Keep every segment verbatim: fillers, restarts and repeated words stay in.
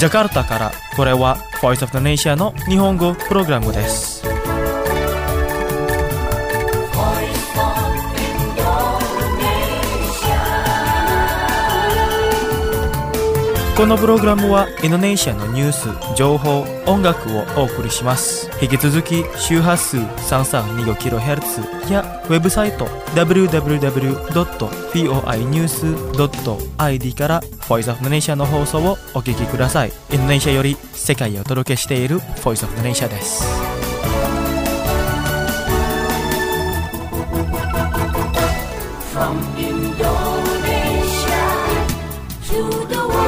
ジャカルタからこれは Voice of the Nation の日本語プログラムです。このプログラムはインドネシアのニュース、情報、音楽をお送りします。引き続き周波数 さんさんにごキロヘルツ やウェブサイト ダブリューダブリューダブリュードットフォーアイニュースドットアイディー から Voice of the Nation の放送をお聞きください。インドネシアより世界へお届けしている Voice of the Nation です。 From Indonesia to the world.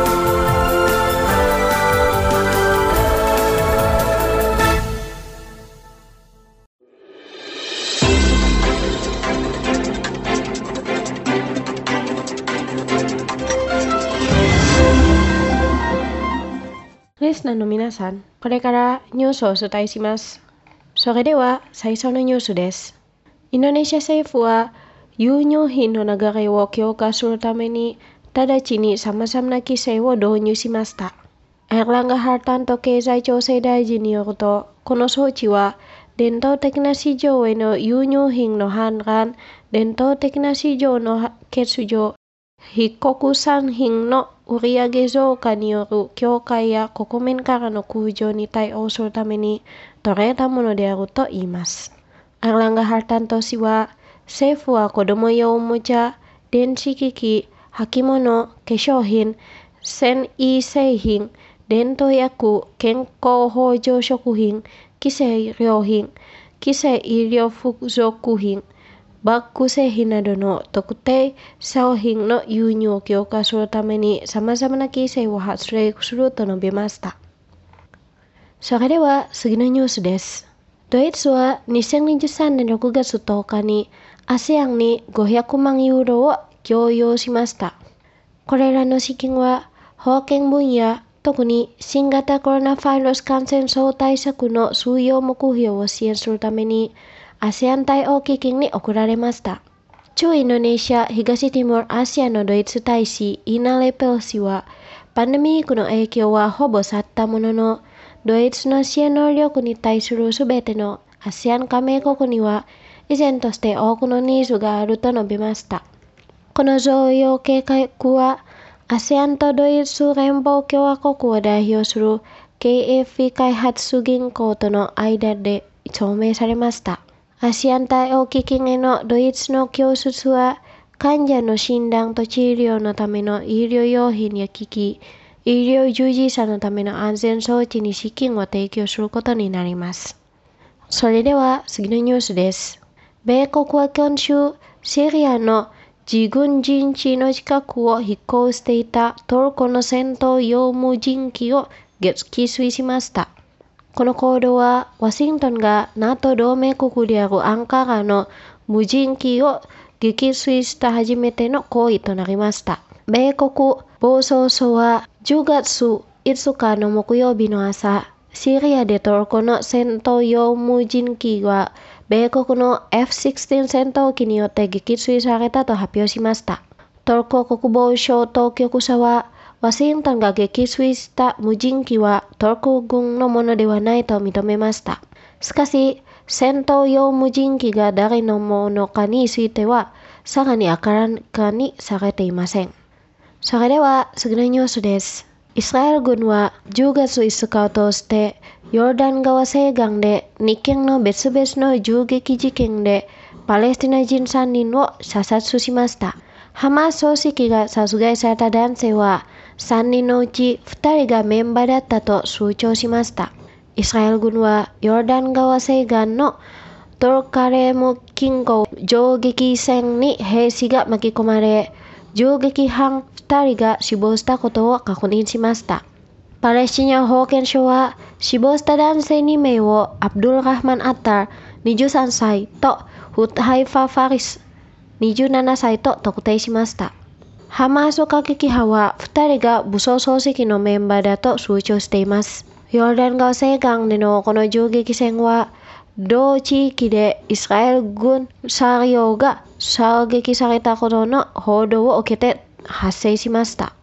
リスナーの皆さん、これからニュースをお伝えします。それでは最初のニュースです。インドネシア政府は輸入品の流れを強化するために直ちに様々な規制を導入しました。エルランガ・ハルタント経済調整大臣によると、この措置は伝統的な市場への輸入品の反乱、伝統的な市場の欠如、非国産品の売上増加による協会や国民からの苦情に対応するために取られたものであると言います。エルランガ・ハルタント氏は、政府は子供用おもちゃ、電子機器、履物、化粧品、繊維製品、伝統薬、健康補助食品、既製料品、既製医療付属品、バッグ製品などの特定商品の輸入を強化するために様々な規制を発令すると述べました。それでは次のニュースです。ドイツはにせんにじゅうさんねんろくがつとおかに アセアン にごひゃくまんユーロを供与しました。これらの資金は保健分野、特に新型コロナウイルス感染症対策の主要目標を支援するためにアセアン対応基金に送られました。駐インドネシア東ティモールアジアのドイツ大使イナ・レペル氏は、パンデミックの影響はほぼ去ったものの、ドイツの支援能力に対するすべてのアセアン加盟国には依然として多くのニーズがあると述べました。この増用計画は、アセアンとドイツ連邦共和国を代表する ケーエフピー 開発銀行との間で証明されました。アセアン対応基金へのドイツの拠出は、患者の診断と治療のための医療用品や機器、医療従事者のための安全装置に資金を提供することになります。それでは次のニュースです。米国は今週、シリアの自軍陣地の近くを飛行していたトルコの戦闘用無人機を撃墜しました。この行動はワシントンが ナトー 同盟国であるアンカラの無人機を撃墜した初めての行為となりました。米国防総省はじゅうがついつかの木曜日の朝、シリアでトルコの戦闘用無人機は米国の エフじゅうろく 戦闘機によって撃墜されたと発表しました。トルコ国防省当局者は、ワシントンが撃墜した無人機はトルコ軍のものではないと認めました。しかし、戦闘用無人機が誰のものかについては、さらに明らかにされていません。それでは次のニュースです。イスラエル軍はじゅうがついつかを通してヨルダン川西岸でにけんの別々の銃撃事件でパレスチナ人さんにんを射殺しました。ハマス組織が殺害された男性はさんにんのうちふたりがメンバーだったと主張しました。イスラエル軍はヨルダン川西岸のトルカレーム近郊銃撃戦に兵士が巻き込まれ、銃撃犯ふたりが死亡したことを確認しました。パレスチナ保健省は死亡した男性にめいをアブドゥルラフマン・アッターにじゅうさんさいとフッハイファ・ファリスにじゅうななさいと特定しました。ハマース過激派はふたりが武装組織のメンバーだと主張しています。ヨルダン川西岸でのこの銃撃戦は、同地域でイスラエル軍車両が射撃されたことの報道を受けて発生しました。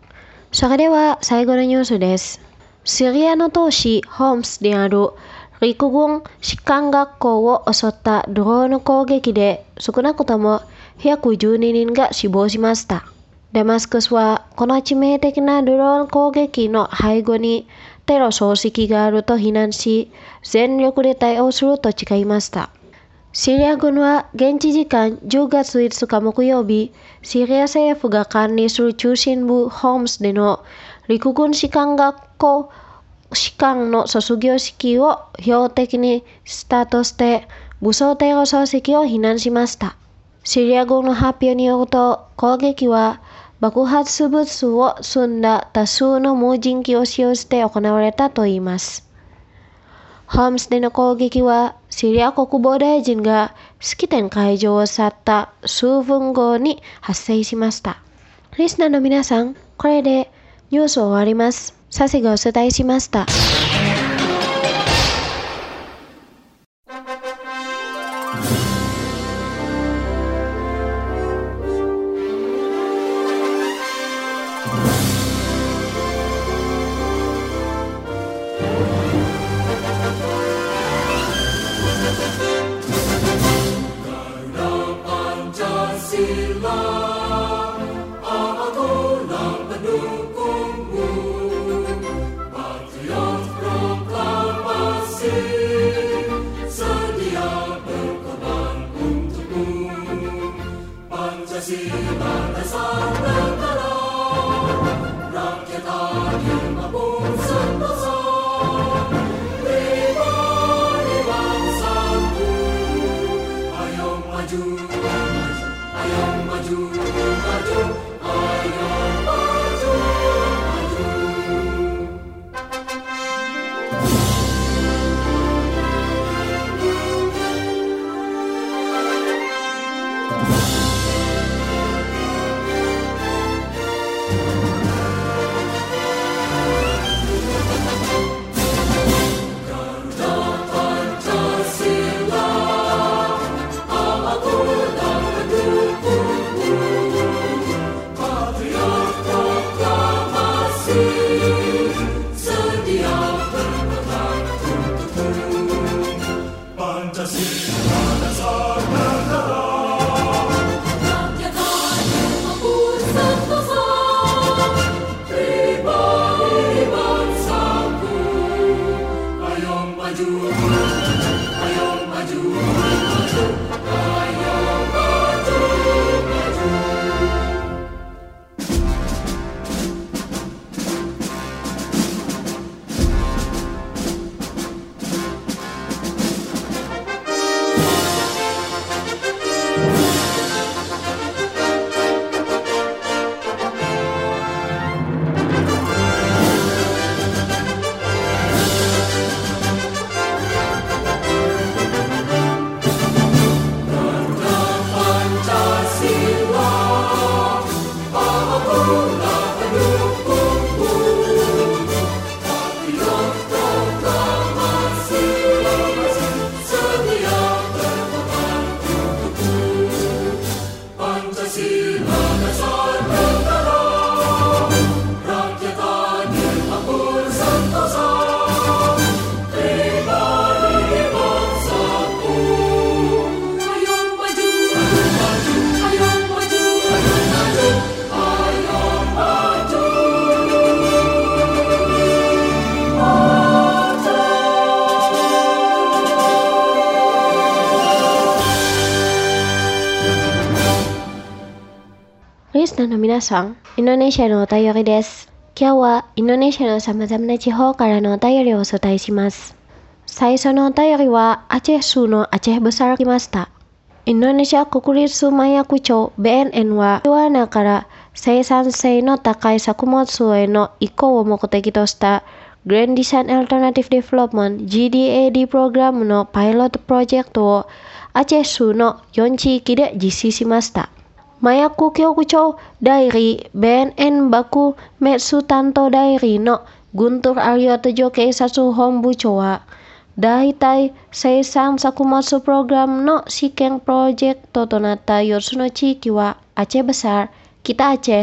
それでは最後のニュースです。シリアの都市ホムスである陸軍士官学校を襲ったドローン攻撃で少なくともひゃくじゅうににんが死亡しました。ダマスカスはこの致命的なドローン攻撃の背後にテロ組織があると非難し、全力で対応すると誓いました。シリア軍は現地時間じゅうがついつか木曜日、シリア政府が管理する中心部ホムスでの陸軍士官学校士官の卒業式を標的にしたとして武装テロ組織を非難しました。シリア軍の発表によると、攻撃は爆発物を積んだ多数の無人機を使用して行われたといいます。ホムスでの攻撃はシリア国防大臣が式典会場を去った数分後に発生しました。リスナーの皆さん、これでニュースを終わります。サシがお伝えしました。リスナーの皆さん、インドネシアのお便りです。今日はインドネシアの様々な地方からのお便りをお伝えします。最初のお便りはアチェ州のアチェベサー来ました。インドネシア国立麻薬庁 ビーエヌエヌ は、マリジュアナから生産性の高い作物への移行を目的としたグランディサン・アルタナティブ・ディベロップメント ジーディーエーディー プログラムのパイロットプロジェクトをアチェ州のよん地域で実施しました。麻薬局長代理 ビーエヌエヌ バクメス担当代理のグントル・アリオトジョ警察本部長は、大体生産作物プログラムの試験プロジェクトとなったよっつの地域はアチェベサー、北アチェ、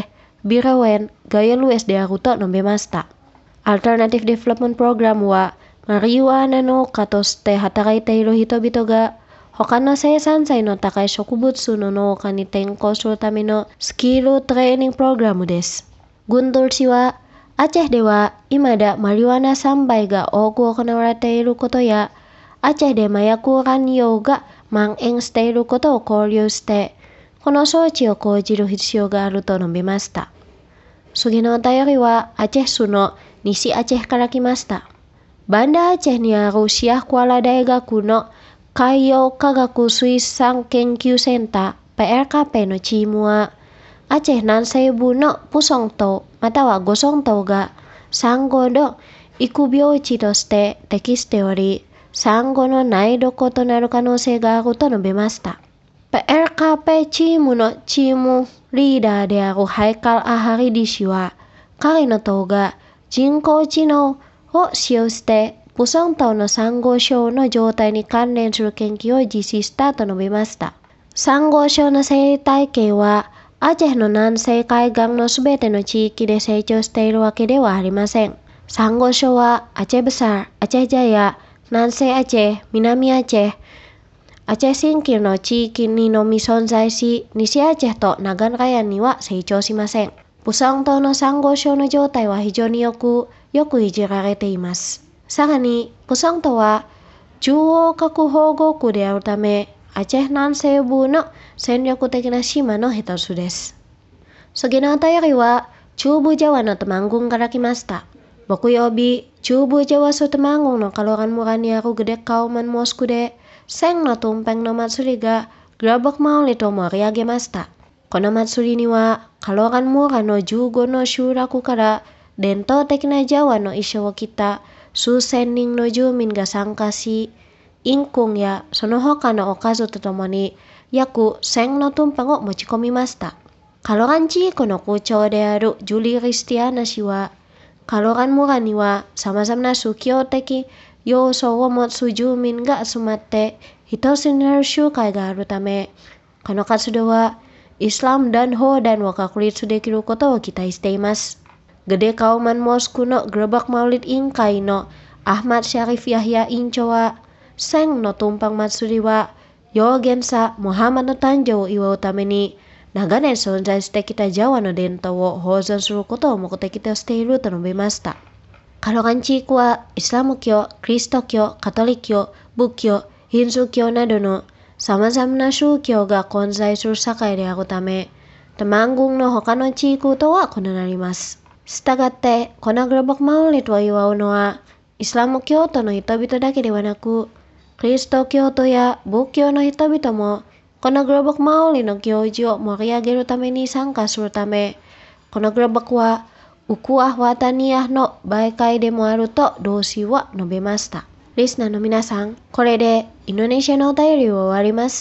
ビラウェンがやるエスであると述べました。アルタナティブディベロップメントプログラムは、マリワナ農家として働いている人々が、他の生産性の高い植物の農家に転向するためのスキルトレーニングプログラムです。グンドル氏は、アチェでは今だマリワナ栽培が多く行われていることや、アチェで麻薬乱用が蔓延していることを考慮して、この装置を講じる必要があると述べました。次のお便りはアチェ州の西アチェから来ました。バンダアチェにあるシアクアラ大学の海洋科学水産研究センター ピーエルケーピー のチームは、アチェ南西部のプソン島またはゴソン島がサンゴの育苗地として適しており、サンゴの苗床となる可能性があると述べました。ピーエルケーピー チームのチームリーダーであるハイカル・アハリディ氏は、彼の党が人工知能を使用してプソン島のサンゴ礁の状態に関連する研究を実施したと述べました。サンゴ礁の生態系は、アチェの南西海岸のすべての地域で成長しているわけではありません。サンゴ礁はアチェブサー、アチェジャヤ、南西アチェ、南アチェ、アチェ新規の地域にのみ存在し、西アチェとナガンガヤンには成長しません。プソン島のサンゴ礁の状態は非常によく、よくいじられています。さらに、プソン島は中央核保護区であるため、アチェ南西部の戦略的な島の一つです。次のお便りは、中部ジャワのトマングンから来ました。木曜日、中部ジャワストマングンのカロラン村にあるグデカウマンモスクで、千のトンペンの祭りがグラバクマウリと盛り上げました。この祭りには、カロラン村のじゅうごの集落から伝統的なジャワの衣装を着た数千人の住民が参加し、インコンやその他のおかずとともに約千のトンパンを持ち込みました。カロラン地域の区長であるジュリー・リスティアナ氏は、カロラン村には様々な宗教的要素を持つ住民が集まって一つになる集会があるため、この活動はイスラムdan砲弾を確立できることを期待しています。グデカウマンモスクのグラバクマウリッド委員会のアハマド・シャリフ・ヤヒヤ委員長は、千のトンパン祭りは、預言者ムハンマドの誕生を祝うために、長年存在してきたジャワの伝統を保存することを目的としていると述べました。カロラン地域は、イスラム教、キリスト教、カトリック教、仏教、ヒンズー教などの様々な宗教が混在する社会であるため、トマングンの他の地域とは異なります。したがって、このグラバクマウリッドを祝うのは、イスラム教徒の人々だけではなく、キリスト教徒や仏教の人々も、このグラバクマウリの行事を盛り上げるために参加するため、このグラバクは、ウクア・ワタニアの媒介でもあると同氏は述べました。リスナーの皆さん、これでインドネシアのお便りを終わります。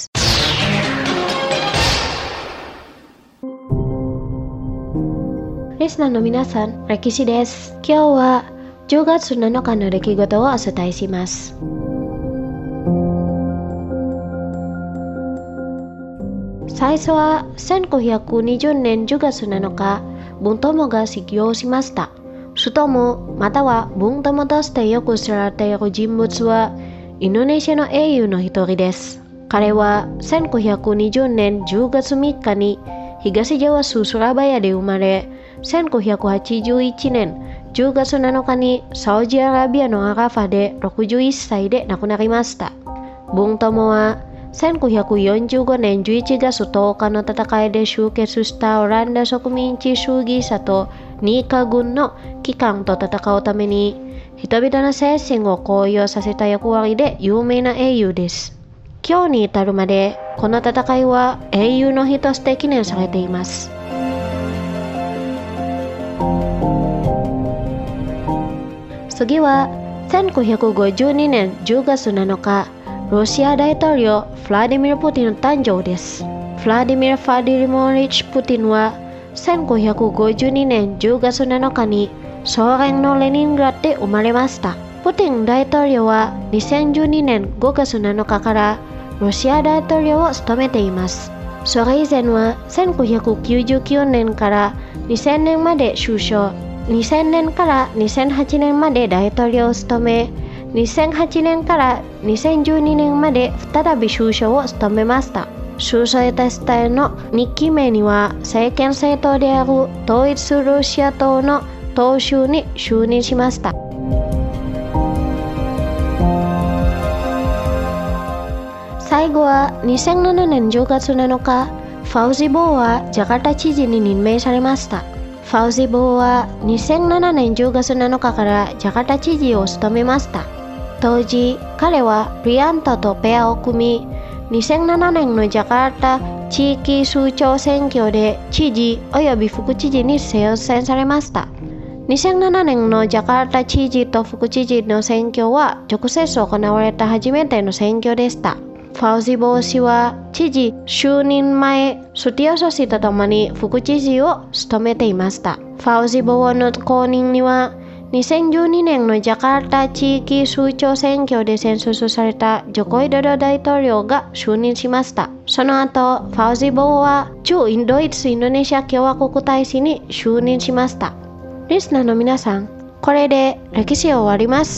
リスナーの皆さん、歴史です。今日はじゅうがつなのかの出来事をお伝えします。最初はせんきゅうひゃくにじゅうねんじゅうがつなのか、文友が死去しました。ストムまたは文友としてよく知られている人物は、インドネシアの英雄の一人です。彼はせんきゅうひゃくにじゅうねんじゅうがつみっかに東ジャワ州スラバヤで生まれ、せんきゅうひゃくはちじゅういちねんじゅうがつなのかにサウジアラビアのアラファでろくじゅういっさいで亡くなりました。文友はせんきゅうひゃくよんじゅうごねんじゅういちがつとおかの戦いで終結したオランダ植民地主義者とニーカ軍の機関と戦うために人々の精神を高揚させた役割で有名な英雄です。今日に至るまでこの戦いは英雄の日として記念されています。次はせんきゅうひゃくごじゅうにねんじゅうがつなのか、ロシア大統領フラディミル・プーティンの誕生です。フラディミル・ファディモリッチ・プーティンはせんきゅうひゃくごじゅうにねんじゅうがつなのかにソ連のレニングラッドで生まれました。プーティン大統領はにせんじゅうにねんごがつなのかからロシア大統領を務めています。 それ以前はせんきゅうひゃくきゅうじゅうきゅうねんからにせんねんまで首相、にせんねんからにせんはちねんまで大統領を務め、にせんはちねんからにせんじゅうにねんまで再び首相を務めました。首相としてのにきめには政権政党である統一ロシア党の党首に就任しました。最後はにせんななねんじゅうがつなのか、ファウジボーはジャカルタ知事に任命されました。ファウジボーはにせんななねんじゅうがつなのかからジャカルタ知事を務めました。当時、彼はプリアントとペアを組み、にせんななねんのジャカルタ地域首長選挙で知事および副知事に当選されました。にせんななねんのジャカルタ知事と副知事の選挙は直接行われた初めての選挙でした。ファウジボー氏は知事就任前、スティオソ氏と共に副知事を務めていました。ファウジボーの後任にはにせんじゅうにねんのジャカルタ地域首長選挙で選出されたジョコイドド大統領が就任しました。その後、ファウジボーは駐インドイツインドネシア共和国大使に就任しました。リスナーの皆さん、これで歴史を終わります。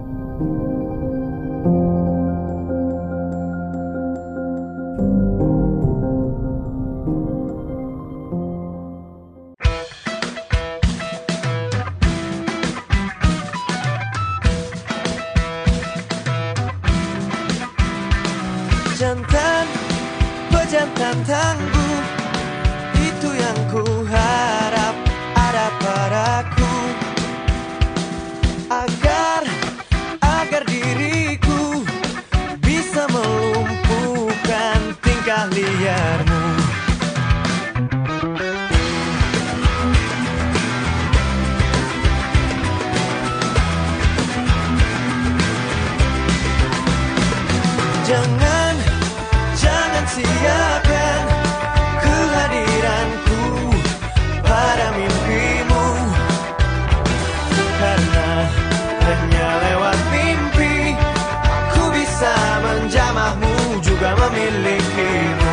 Jantan, pejantan tangguh, itu yang ku harap ada padaku, agar agar diriku bisa melumpuhkan tingkah liarmu. Jangan siapkan kehadiranku pada mimpimu, karena hanya lewat mimpi aku bisa menjamahmu juga memilikimu.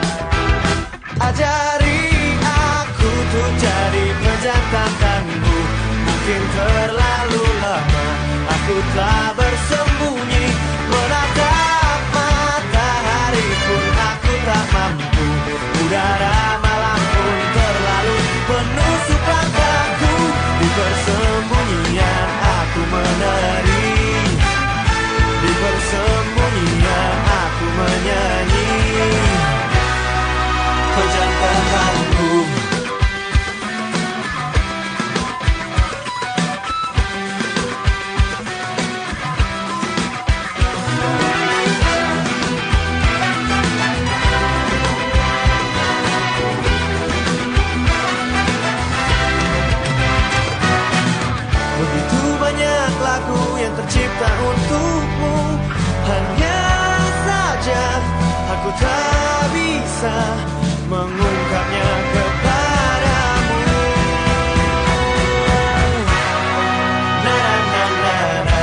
Ajari aku untuk jadi pejantan tangguh, mungkin terlalu lama aku telah bersembunyi menatap matahari pun aku tak mampu, udara malam pun terlalu menusuk langkahku. Di persembunyian aku menari, di persembunyian aku menyanyi, pejantan tangguh. Tercipta untukmu, hanya saja aku tak bisa mengungkapnya kepadamu. Na na na na na.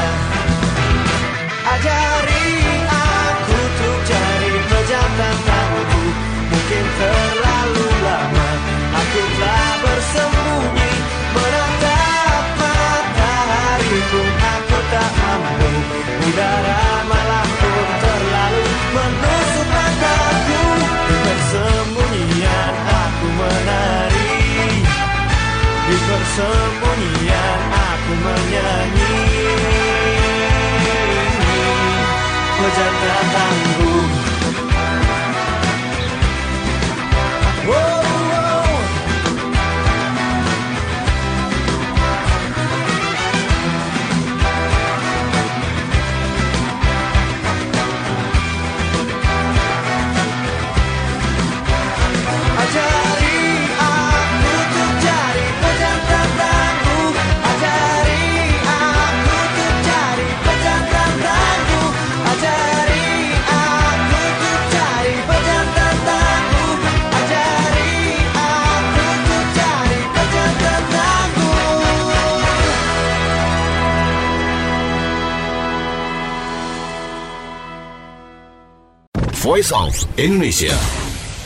Ajari aku untuk jadi pejantan tangguh, mungkin terlalu lama aku telah bersembunyi menatap matahari pun aku tak mampu, udara malam pun terlalu menusuk langkahku. Di persembunyian aku menari, di persembunyian aku menyanyi, pejantan tangguh. Whoa. Voice of Indonesia.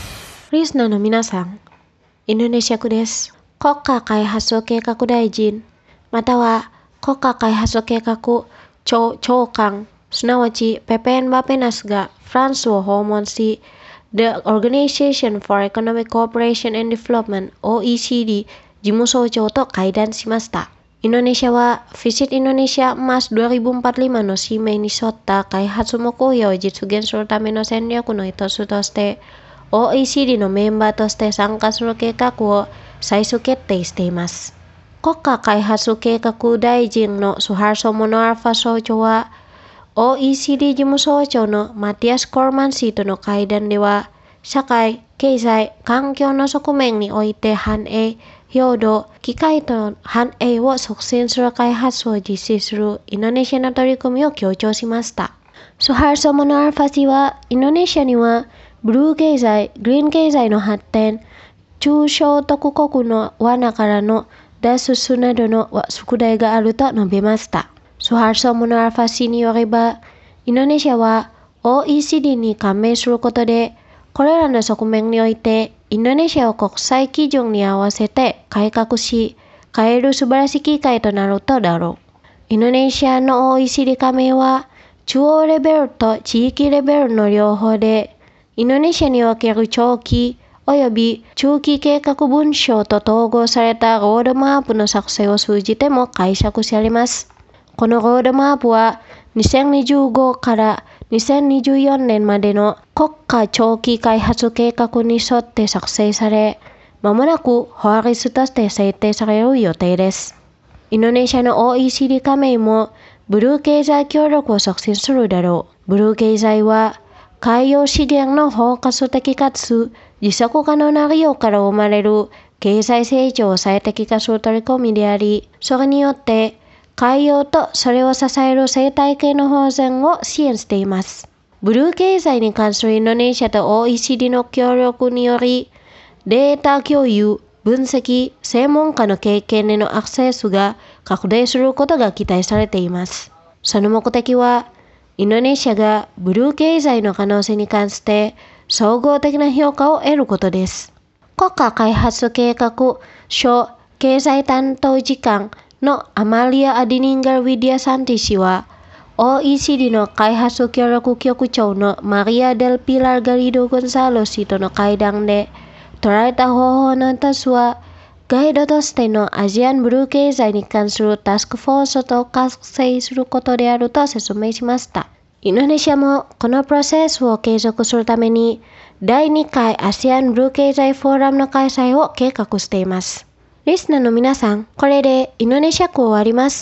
リスナーの皆さん、インドネシア語です。国家開発計画大臣、または国家開発計画庁長官、すなわちペペン・バペナスがフランスを訪問し、The Organization for Economic Cooperation and Development オーイーシーディー 事務総長と会談しました。インドネシアは Visit Indonesia Emas にせんよんじゅうごの使命に沿った開発目標を実現するための戦略の一つとして、オーイーシーディー のメンバーとして参加する計画を最終決定しています。国家開発計画大臣のスハルソ・モノアルファ総長は、オーイーシーディー 事務総長のマティアス・コーマン氏との会談では、社会、経済、環境の側面において繁栄、平等、機会との繁栄を促進する開発を実施するインドネシアの取り組みを強調しました。スハルソ・モノアルファ氏は、インドネシアには、ブルー経済、グリーン経済の発展、中小特国の罠からの脱出などの宿題があると述べました。スハルソ・モノアルファ氏によれば、インドネシアは オーイーシーディー に加盟することで、これらの側面において、インドネシアを国際基準に合わせて改革し、変える素晴らしい機会となるとだろう。インドネシアの オーイーシーディー 加盟は、中央レベルと地域レベルの両方で、インドネシアにおける長期及び中期計画文書と統合されたロードマップの作成を通じても解釈されます。このロードマップはにせんにじゅうごからにせんにじゅうよねんまでの国家長期開発計画に沿って作成され、まもなく法律として制定される予定です。インドネシアの オーイーシーディー 加盟もブルー経済協力を促進するだろう。ブルー経済は海洋資源の包括的かつ持続可能な利用から生まれる経済成長を最適化する取り組みであり、それによって海洋とそれを支える生態系の保全を支援しています。ブルー経済に関するインドネシアと オーイーシーディー の協力により、データ共有、分析、専門家の経験へのアクセスが拡大することが期待されています。その目的は、インドネシアがブルー経済の可能性に関して総合的な評価を得ることです。国家開発計画省経済担当次官のアマリア・アディニンガル・ウィディア・サンティ氏は、オーイーシーディー の開発協力局長のマリア・デル・ピラル・ガリド・ゴンサロ氏との会談で、捉えた方法の一つは、ガイドとしてのアジアンブルー経済に関するタスクフォースと活性することであると説明しました。インドネシアもこのプロセスを継続するために、だいにかい アセアン ブルー経済フォーラムの開催を計画しています。リスナーの皆さん、これでインドネシア語終わります。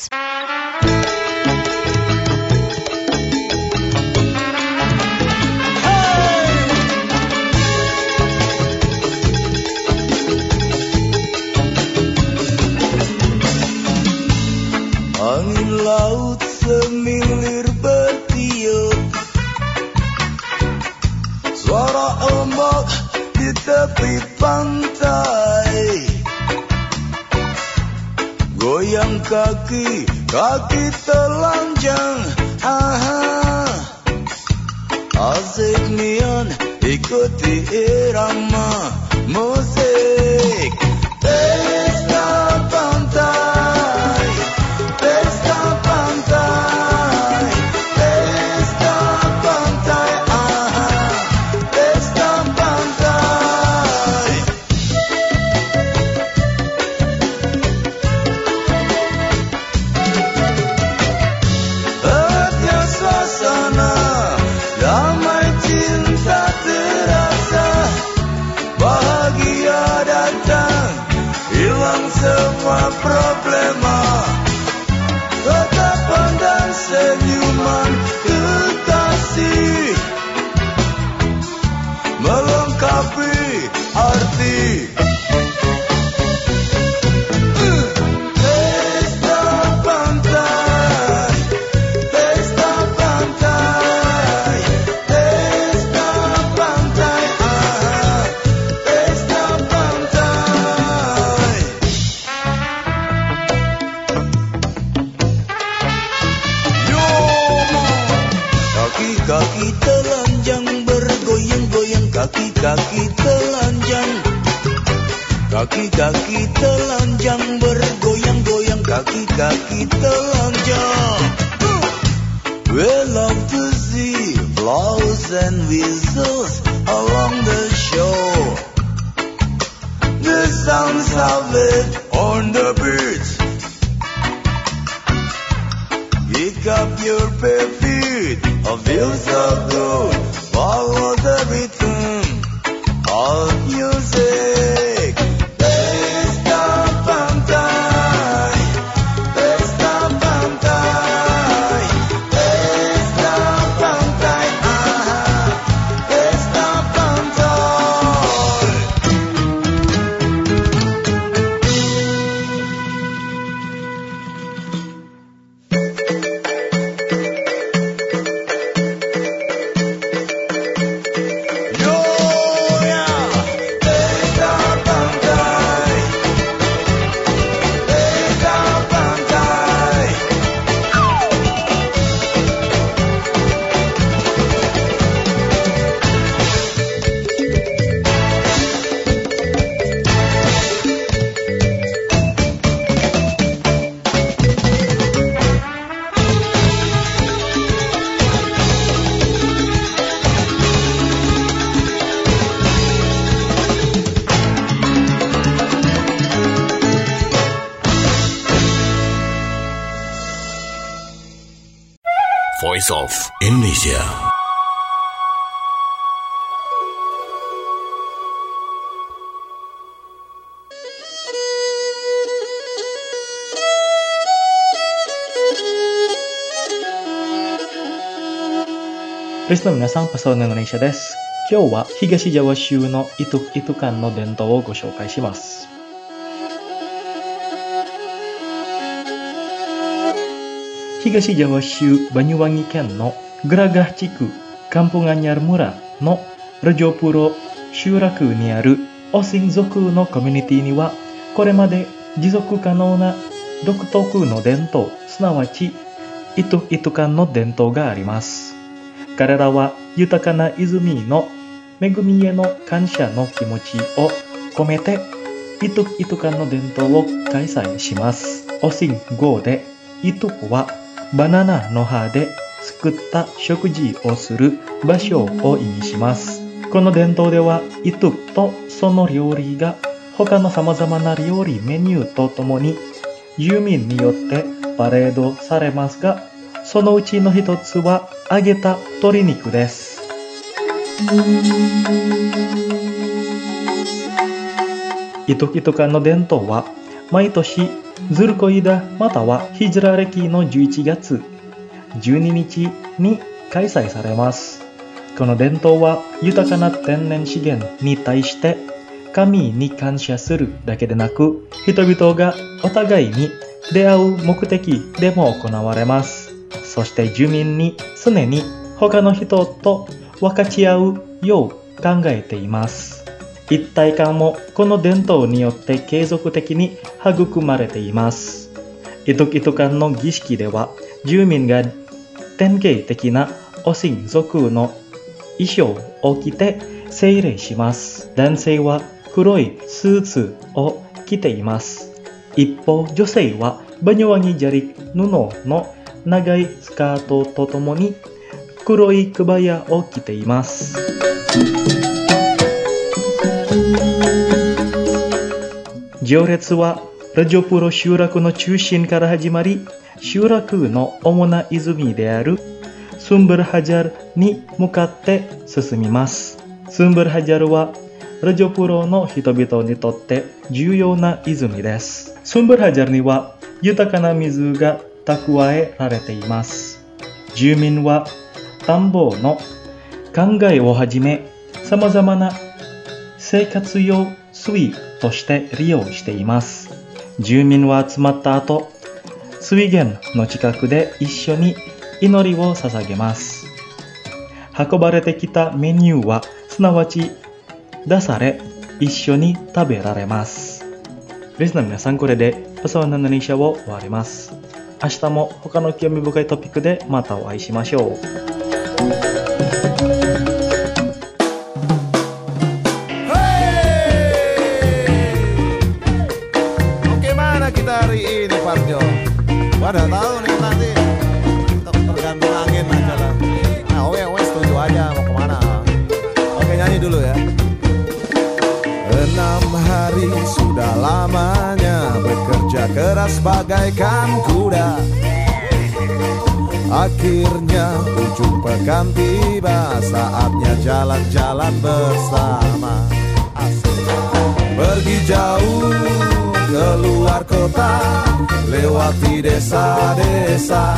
Angin laut semilir bertiup, suara ombak di tepi pantai, goyang kaki, kaki telanjang, aha, asik nian ikuti irama musik, pesta pantai, pesta pantai, pesta pantai, aha, pesta pantai. Hangatnya suasana, damai cinta terasa, bahagia datang, hilang semua problema. Tatapan dan senyuman kekasih melengkapi arti. Pesta pantai, pesta pantai, pesta pantai, ah, pesta pantai. Kaki-kaki telanjang bergoyang-goyang, kaki-kaki telanjang Kaki-kaki telanjang bergoyang-goyang, kaki-kaki telanjang. We love to see flowers and whistles along the shore. The sounds of it on the beach. Pick up your bare feet, a feel so good. Follow the rhythm of music. Pesta pantai, pesta pantai, pesta pantai, aha, pesta pantai. Yo, yeah, pesta pantai, pesta pantai. Voice of Indonesia. Listener 皆さん、パソのインドネシアです。今日は東ジャワ州のイトクイトカンの伝統をご紹介します。東ジャワ州バニュワギ県のグラガ地区カンプガニャル村のラジョプロ集落にあるオシン族のコミュニティには、これまで持続可能な独特の伝統、すなわちイトイトカンの伝統があります。彼らは豊かな泉の恵みへの感謝の気持ちを込めてイトイトカンの伝統を開催します。オシン語でイトクはバナナの葉で作った食事をする場所を意味します。この伝統ではイトクとその料理が他の様々な料理メニューとともに住民によってパレードされますが、そのうちの一つは揚げた鶏肉です。イトキトカンの伝統は毎年ズルコイダまたはヒジラ暦のじゅういちがつじゅうににちに開催されます。この伝統は豊かな天然資源に対して神に感謝するだけでなく、人々がお互いに出会う目的でも行われます。そして住民に常に他の人と分かち合うよう考えています。一体感もこの伝統によって継続的に育まれています。イトキトカンの儀式では住民が典型的なオシン族の衣装を着て敬礼します。男性は黒いスーツを着ています。一方、女性はバニュワギジャリ布の長いスカートとともに黒いクバヤを着ています。行列はラジョプロ集落の中心から始まり、集落の主な泉であるスンブルハジャルに向かって進みます。スンブルハジャルはラジョプロの人々にとって重要な泉です。スンブルハジャルには豊かな水が蓄えられています。住民は田んぼの灌漑をはじめ様々な生活用水として利用しています。住民は集まった後、水源の近くで一緒に祈りを捧げます。運ばれてきたメニューはすなわち出され一緒に食べられます。リスナーの皆さん、これでパサワンインドネシアを終わります。明日も他の興味深いトピックでまたお会いしましょう。 lamanya bekerja keras bagaikan kuda. Akhirnya ujung pekan tiba, saatnya jalan-jalan bersama. Pergi jauh keluar kota, lewati desa-desa.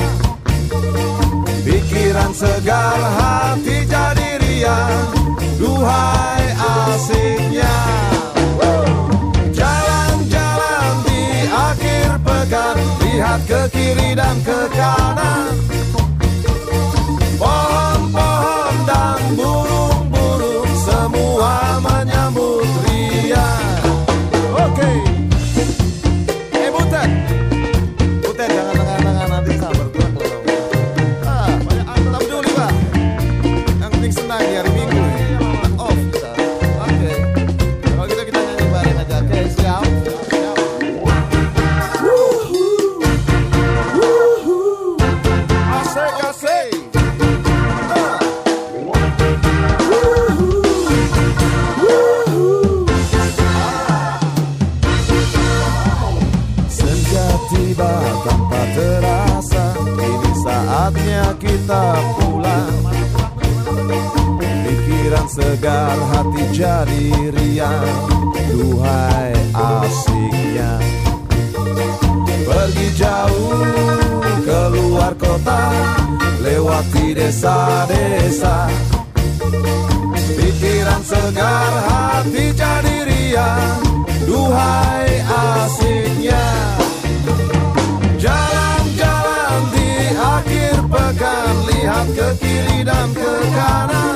Pikiran segar, hati jadi riang, duhai asiknya. Jalan-jalan di akhir pekan, lihat ke kiri dan ke kanan. Pohon-pohon dan burung-burung semua menyambut riang. Oke, eh Butet, Butet jangan tengah-tengah nanti sabar gue. Ah, banyak tetap dulu pak. Yang penting senang di hari Minggu. Off kita. Oke, kalau gitu kita nyanyi bareng aja. Oke, siap. Asik-asik. Tiba tanpa terasa, ini saatnya kita pulang. Pikiran segar, hati jadi riang, duhai asiknya. Pergi jauh keluar kota, lewati desa-desa. Pikiran segar, hati jadi riang, duhai asiknya. Jalan-jalan di akhir pekan, lihat ke kiri dan ke kanan.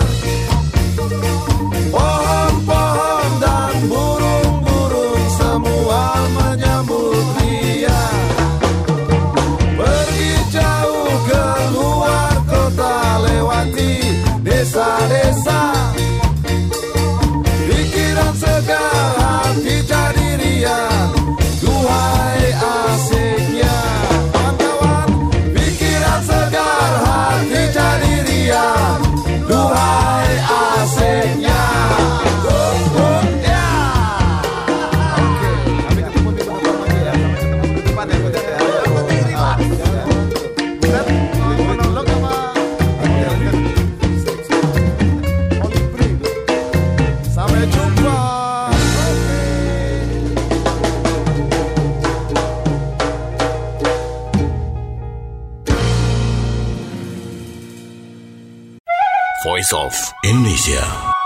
Pohon-pohon dan burung-burung semua menyambut riang. Pergi jauh keluar kota, lewati desa-desa. Pikiran segar, hati jadi riang, duhai asiknya. Duhai asiknya. Oke, kami ketemu di tempat lagi ya. Sampai ketemu di depan ya, Butet ya. Butet, mau monolog apa? Olibri. Sampai jumpa. Voice of Indonesia.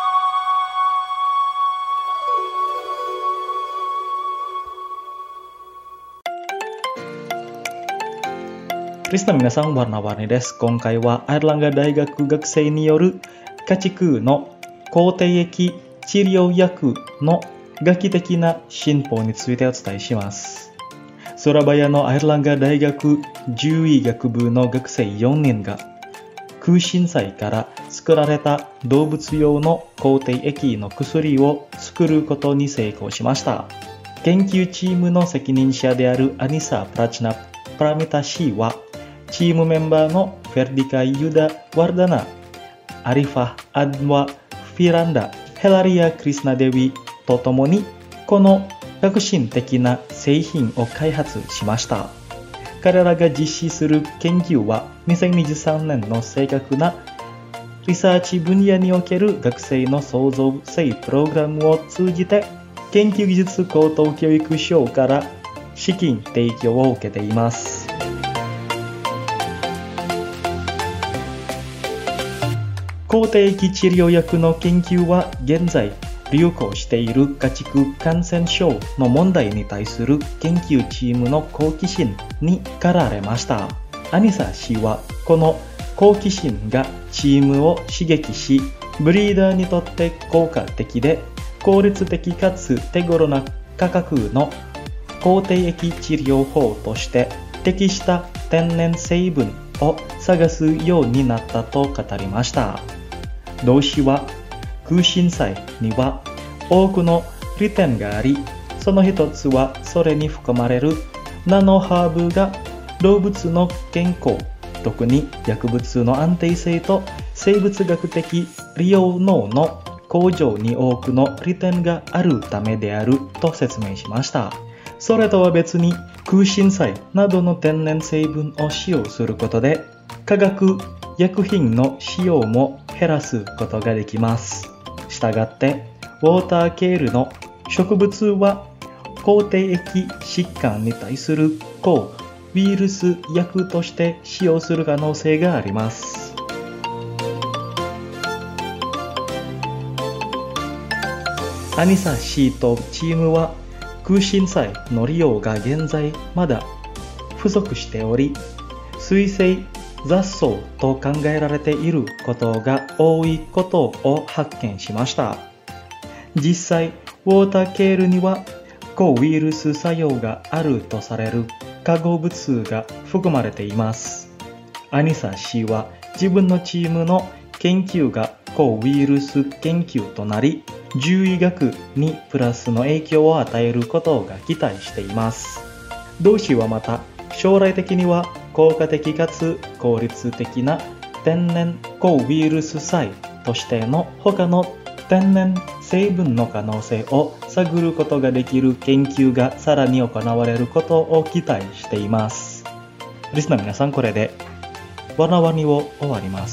Krishna minasan warna-warni desu. Konkai wa Airlangga Daigaku Gakusei ni yoru Kachiku no Koutei eki Chiryou yaku no gaki teki na shinpou ni tsuite o tsutai shimasu. Surabaya no Airlangga Daigakuじゅうい学部の学生よにんが空心菜から作られた動物用の抗体液の薬を作ることに成功しました。研究チームの責任者であるアニサ・プラチナ・プラミタシーはチームメンバーのフェルディカ・ユダ・ワルダナ、アリファ・アドワ・フィランダ、ヘラリア・クリスナデビとともにこの革新的な製品を開発しました。彼らが実施する研究はにせんにじゅうさんねんの正確なリサーチ分野における学生の創造性プログラムを通じて研究技術高等教育省から資金提供を受けています。抗体液治療薬の研究は現在流行している家畜感染症の問題に対する研究チームの好奇心に駆られました。アニサ氏はこの好奇心がチームを刺激し、ブリーダーにとって効果的で効率的かつ手頃な価格の抗体液治療法として適した天然成分を探すようになったと語りました。同氏は空心菜には多くの利点があり、その一つはそれに含まれるナノハーブが動物の健康、特に薬物の安定性と生物学的利用能の向上に多くの利点があるためであると説明しました。 それとは別に空心菜などの天然成分を使用することで化学薬品の使用も減らすことができます。したがってウォーターケールの植物は口蹄疫疾患に対する抗ウイルス薬として使用する可能性があります。アニサシーとチームは空心菜の利用が現在まだ不足しており、水生雑草と考えられていることが多いことを発見しました。実際、ウォーターケールには抗ウイルス作用があるとされる化合物が含まれています。アニサ氏は自分のチームの研究が抗ウイルス研究となり、獣医学にプラスの影響を与えることが期待しています。同氏はまた、将来的には効果的かつ効率的な天然抗ウイルス剤としての他の天然成分の可能性を探ることができる研究がさらに行われることを期待しています。リスナーの皆さん、これでわらわにを終わります。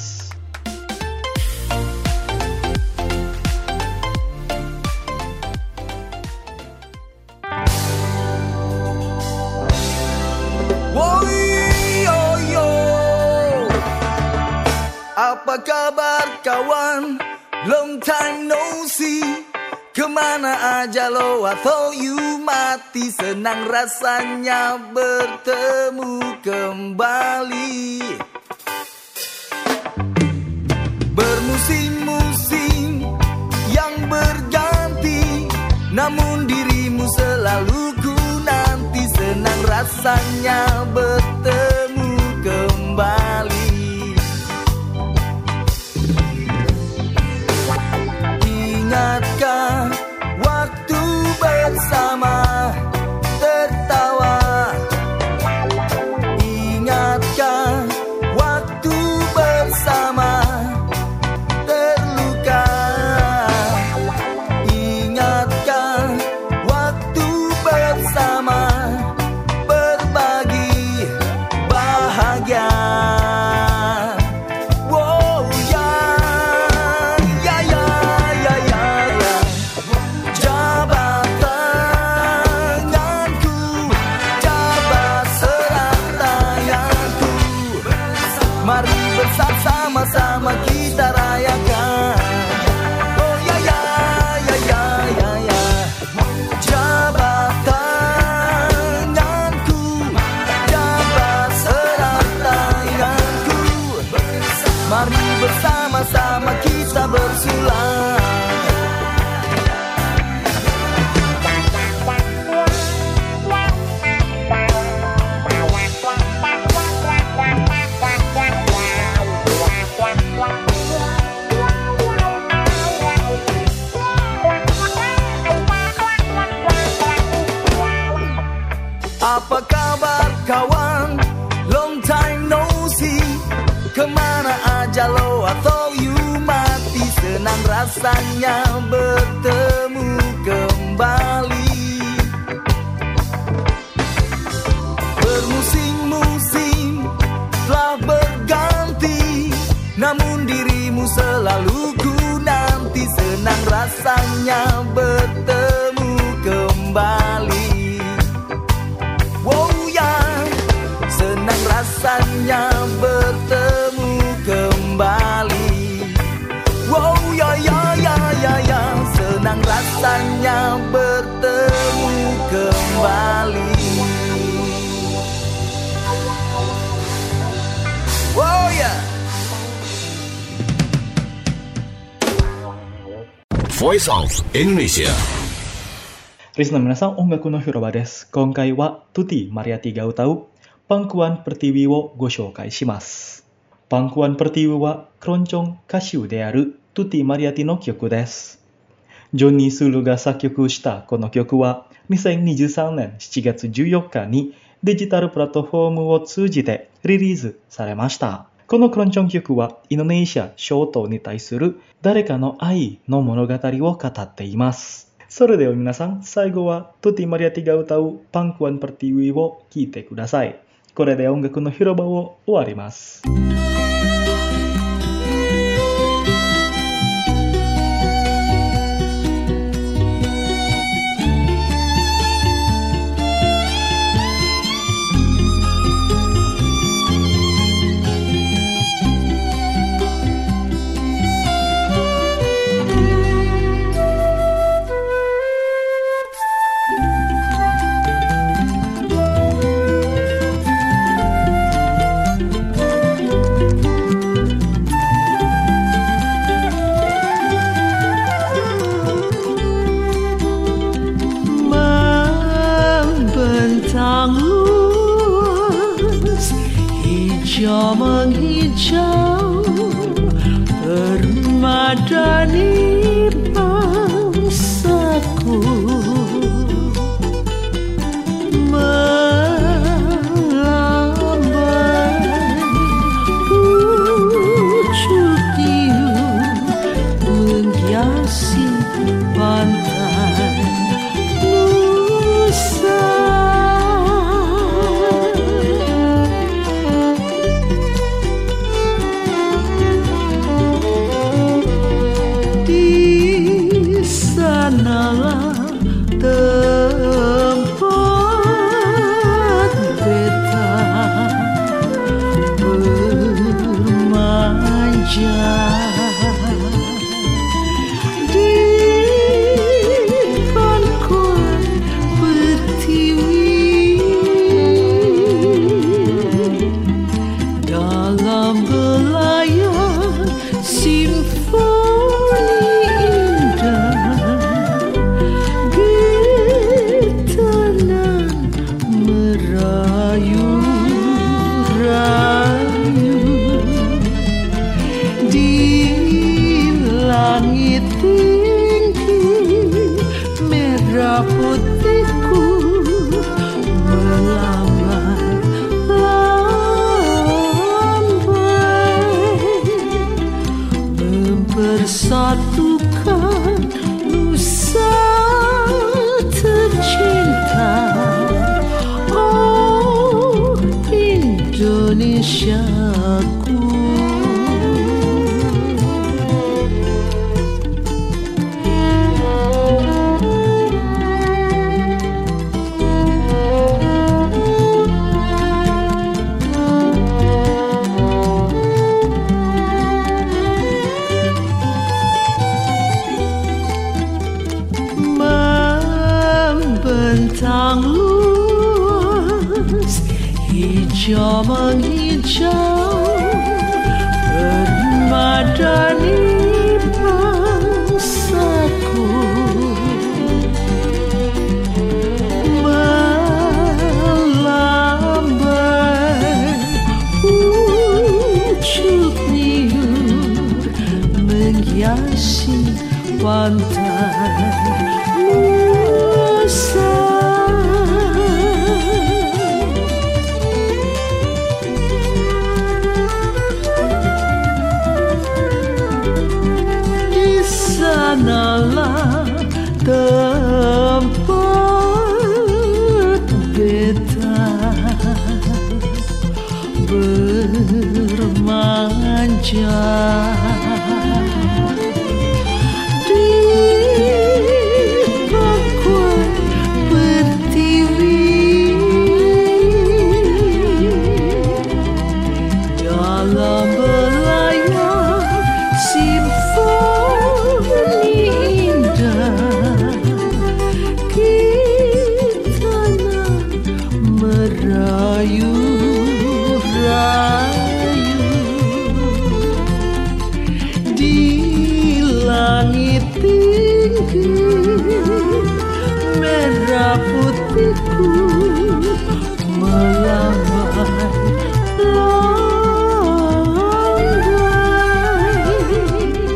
Apa kabar kawan? Long time no see. Kemana aja lo atau you mati? Senang rasanya bertemu kembali. Bermusim-musim yang berganti, namun dirimu selalu ku nanti. Senang rasanya bertemu kembali. Ingatkah waktu bersama tertawa? Ingatkah waktu bersama terluka? Ingatkah waktu bersama berbagi bahagia? Sama-sama kita rayakan. Oh ya ya ya ya ya ya. Jabat tanganku, jabat erat tanganku. Mari bersama-sama kita bersulang. Apa kabar kawan? Long time no see. Kemana aja lo atau you mati? Senang rasanya bertemu kembali. Bermusim-musim telah berganti, namun dirimu selalu ku nanti. Senang rasanya bertemu kembali. Senang rasanya bertemu kembali. Wow ya ya ya ya ya. Senang rasanya bertemu kembali. Wow ya. Voice of Indonesia。 リスナーの皆さん、音楽の広場です。今回はトゥティ・マリアティが歌うパンクワン・プルティウィをご紹介します。パンクワン・プルティウィはクロンチョン歌手であるトゥティ・マリアティの曲です。ジョニー・スールが作曲したこの曲はにせんにじゅうさんねんしちがつじゅうよっかにデジタルプラットフォームを通じてリリースされました。このクロンチョン曲はインドネシア諸島に対する誰かの愛の物語を語っています。 それでは皆さん、最後はトゥティマリアティが歌うパンクワンパティウィを聴いてください。これで音楽の広場を終わります。 Hijau menghijau permadani bangsaku, melambai pucuk tiup menghiasi pantai Nusa. Sanalah tempat beta bermanja di pangkuan pertiwi dalam belayan simfoni indah. Merayu-rayu di langit tinggi, merah putihku melambai-lambai mempersatukan Nusa tercinta. Indonesiaku. Membentang luas, hijau menghijau permadani bangsaku, melambai pucuk niur menghiasi pantai Nusa. Sanalah tempat beta bermanja di pangkuan pertiwi dalam belayan simfoni indah. Kita nak merayu-rayu di langit tinggi, merah putihku melambai-lambai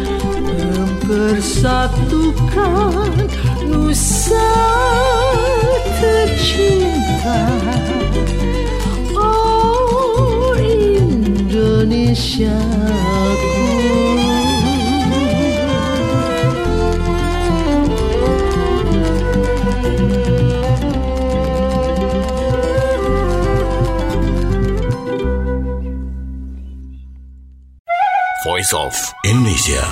mempersatukan Nusa tercinta. Oh Indonesiaku. of Indonesia.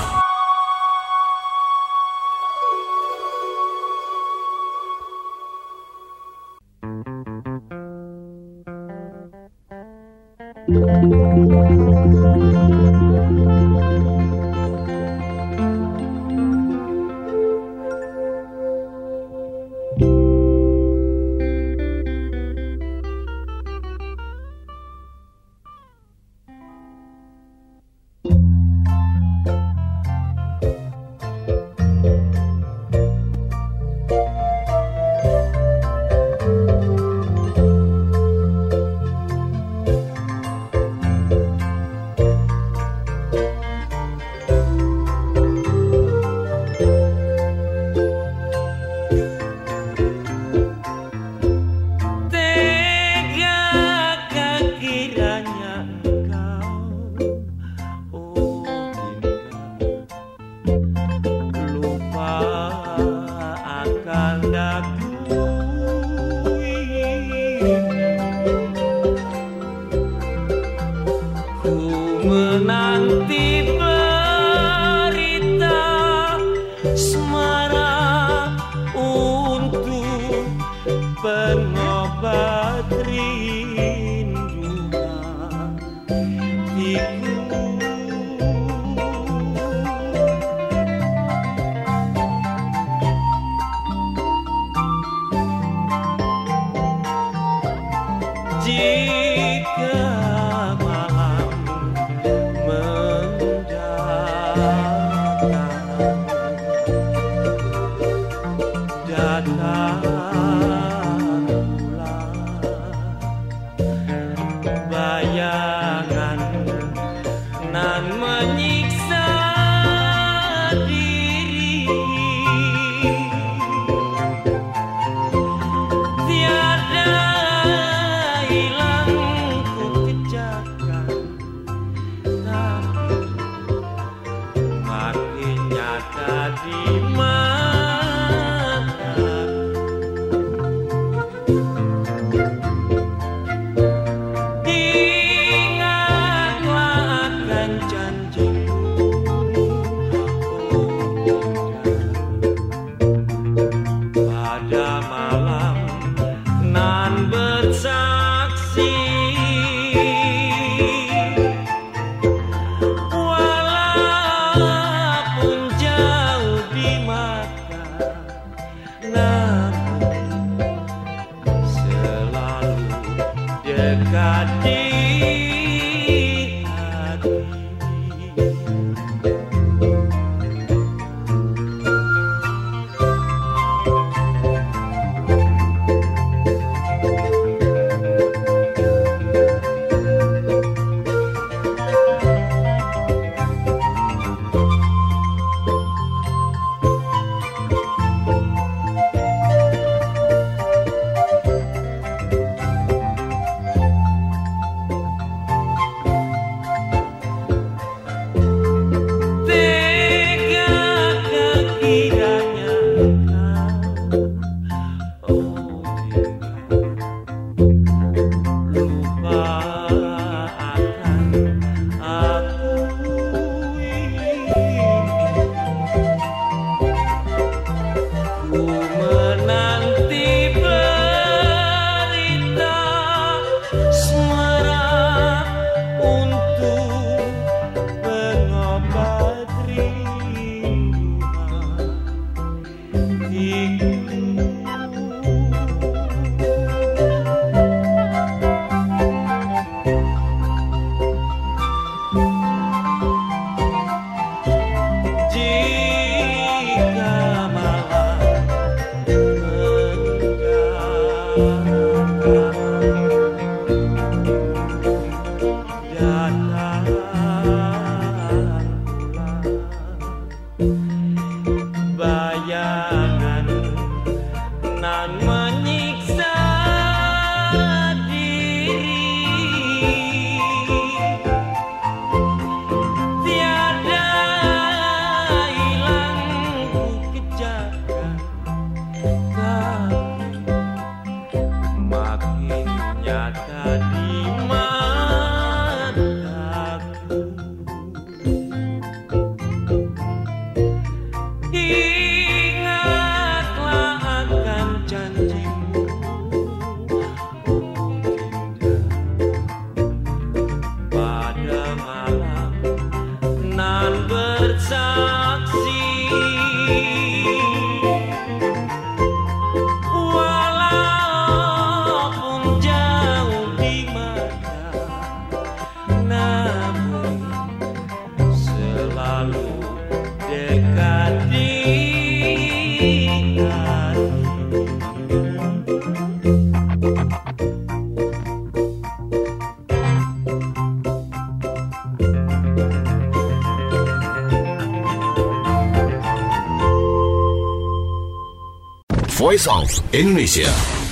Voice of Indonesia.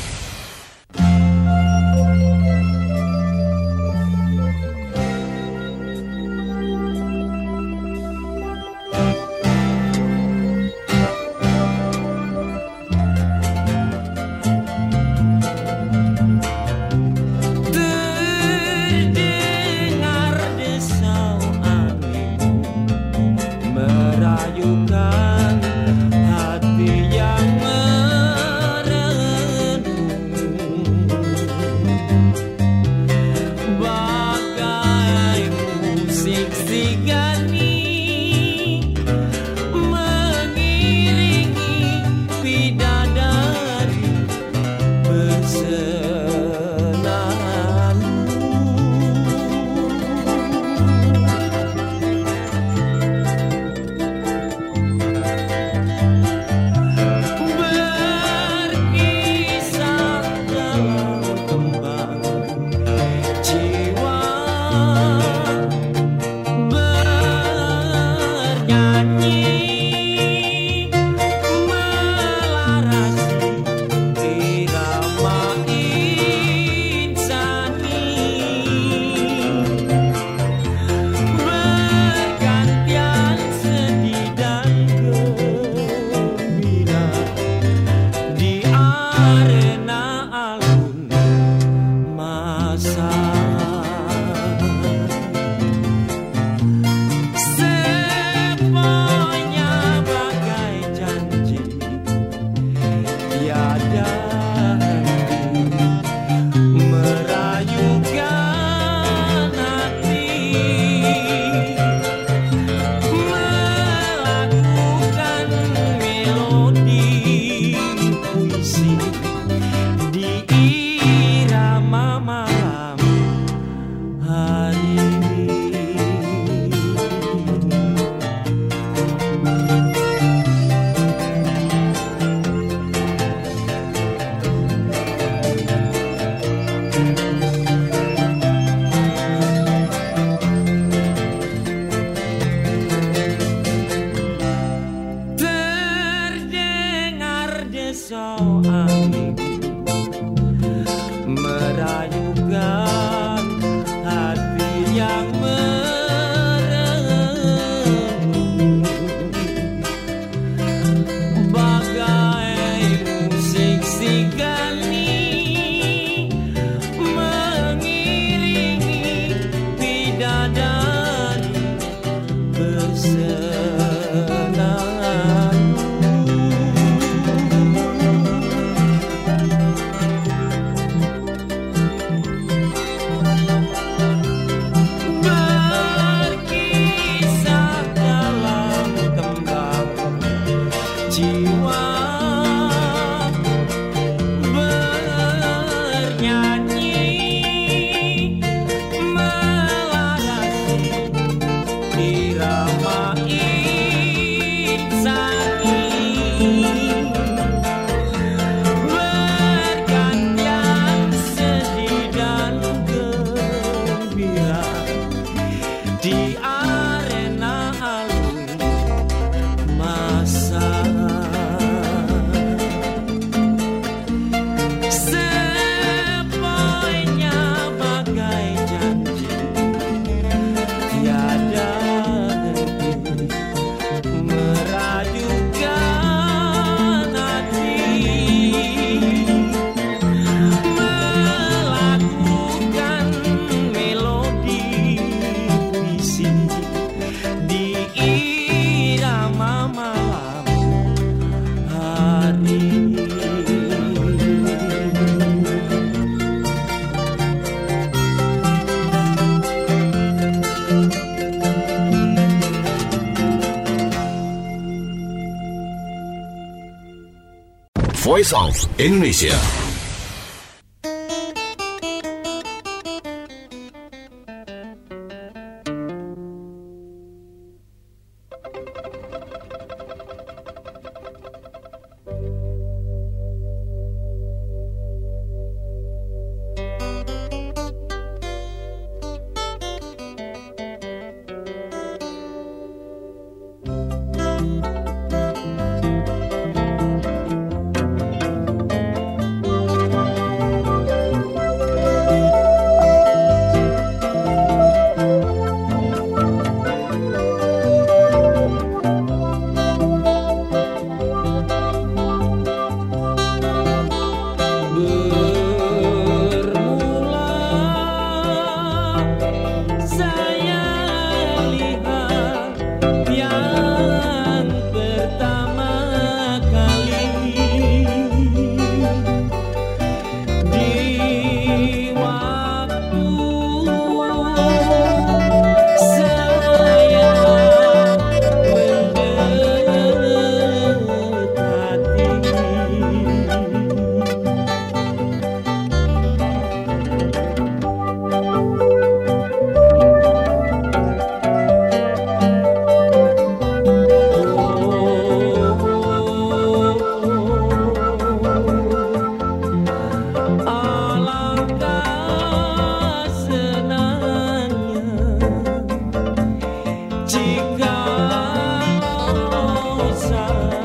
Voice of Indonesia.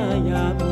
sayang